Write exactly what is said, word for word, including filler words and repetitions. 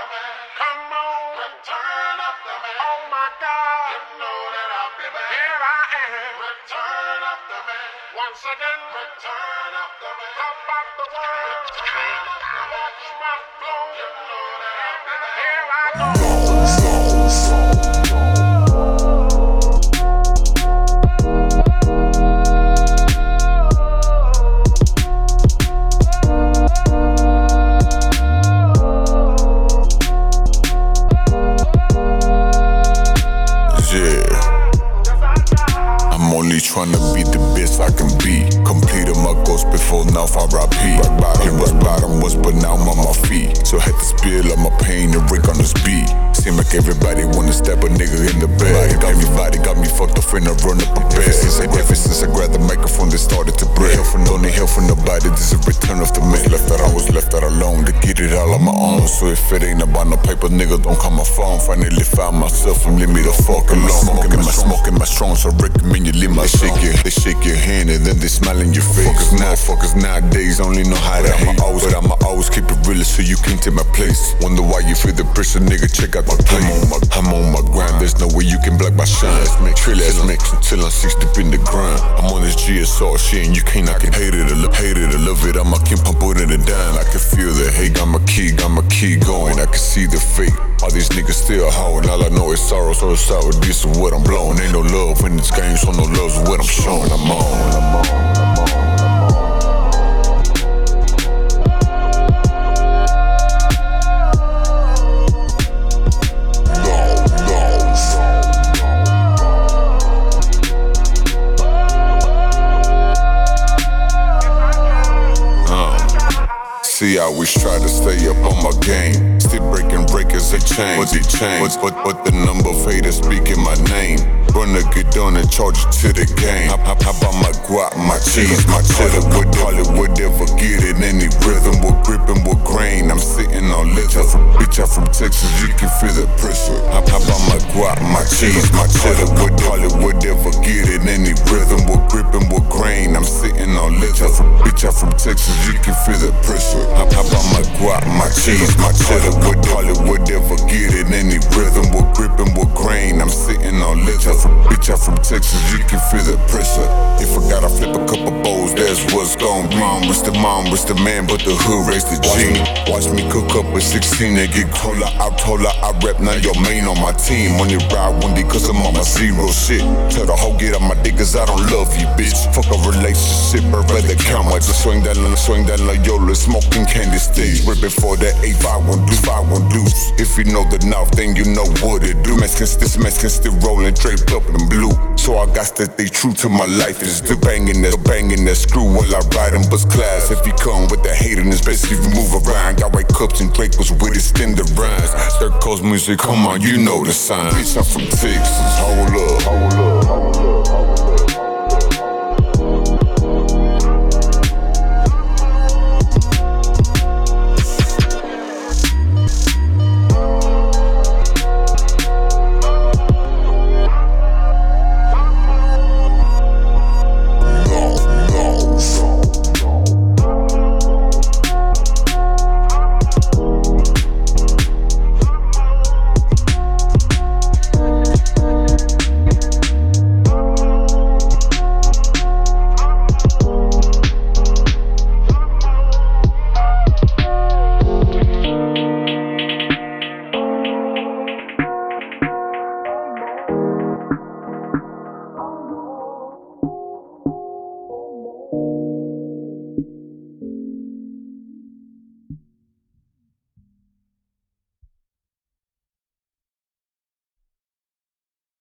Come on, return of the man. Oh my God, you know that I'll be back. Here I am, return of the man. Once again, return of the man. About the world, watch my flow. You know that I'll be back. Here I go. Trying to be the best I can be. Completed my goals before now for R I P. Rock bottom, rock bottom was, but now I'm on my feet. So had to spill all my pain and Rick on the speed. Seem like everybody wanna stab a nigga in the bag. Got me body, got me fucked up and I run up a bag. Ever since, ever since I grabbed the microphone, they started to break. Help from, don't need help from nobody, this is a return of the man. Left out, I was left out alone to get it all on my own. So if it ain't about no paper, nigga, don't call my phone. Finally found myself and leave me the fuck alone. Smoking my, smoking my strong, so recommend you leave my shit. They shake your hand and then they smile in your face. Fuckers, motherfuckers nowadays only know how to hate. Always, but I'ma always keep it real so you can't take my place. Wonder why you feel the pressure, nigga, check out my plate. I'm on my, I'm on my grind, there's no way you can block my shine. Trill ass mix until I'm six deep in the grind. I'm on this G S R shit and you can't knock it. Hate it or love, hate it or love it, I'ma keep pumping it down. I can feel the hate, got my key, got my key going. I can see the fake. All these niggas still hoeing, all I know is sorrow, so it's sour. This is what I'm blowing. Ain't no love in this game, so no love's what I'm showing. I'm on, I'm on, I'm on. See, I always try to stay up on my game. Still breaking breakers, they change. But they change. But, but, but the number of haters speaking my name. Run a good on and charge it to the game. How about my guap, my cheese, my cheddar, whatever, whatever, get it. Any rhythm, with gripping, with grain. I'm sitting on leather. Bitch, I'm from Texas, you can feel the pressure. How about my guap, my cheese, my cheddar, whatever, whatever, get it. Any rhythm, with gripping, with grain. I'm sitting on leather. Bitch, I'm from Texas, you can feel the pressure. How about my guap, my cheese, my cheddar, whatever, whatever, get it. Any rhythm, with gripping, with grain. I'm sitting on leather. Bitch, I'm from Texas, you can feel the pressure. If I gotta flip a couple bowls, that's what's gon' be. Mom was the mom, was the man, but the hood raised the G. Watch me cook up with sixteen and get cola. I told her I rap, now your main on my team. Only ride one day cause I'm on my zero shit. Tell the hoe get out my dick cause I don't love you, bitch. Fuck a relationship, I'd rather count my just swing that swing that Loyola, smoking candy sticks. Right before that eight five one deuce, five one deuce. If you know the north, then you know what it do. Mexicans, this Mexicans still rolling, draped up in blue. So I got to stay true to my life. It's still banging that, banging that screw while I ride in bus class. If you come with the hate in his best, if you move around. Got white cups and Dracos with extended rhymes. Third coast music, come on, you know the sign. Bitch, I'm from Texas, hold up, hold up, hold up, hold up.